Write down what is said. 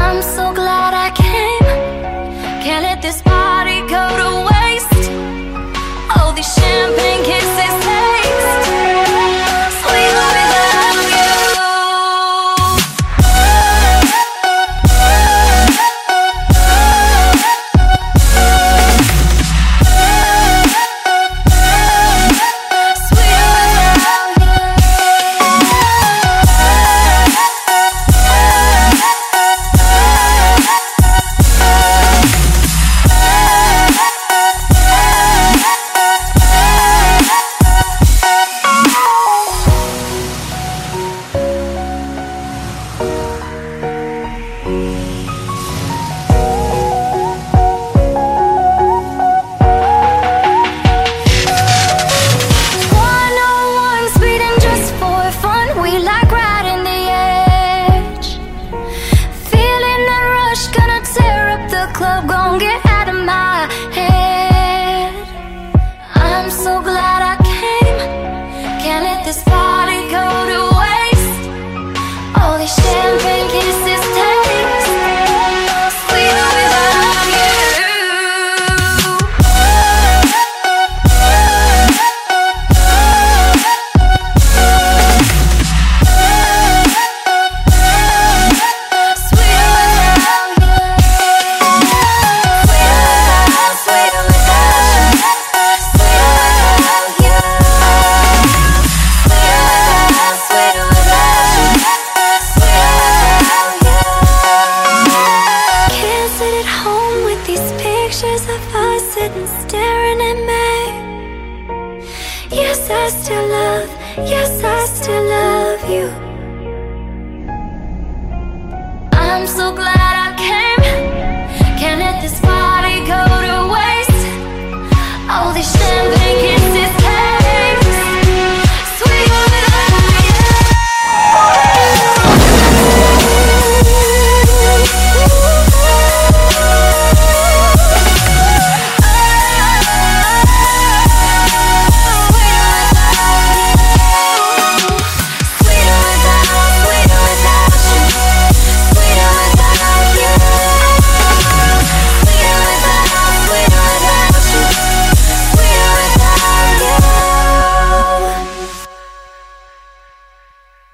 I'm so glad I came. Can't let this party go to waste. All these champagne kisses taste sweeter without you. Club gon' get out of my head. I'm so glad I came. Can't let this party go to waste. All these champagne kisses taste sweeter without you. Of us sitting staring at me. Yes, I still love, yes, I still love you. I'm so glad I came. Can't let this party go to waste. All these champagne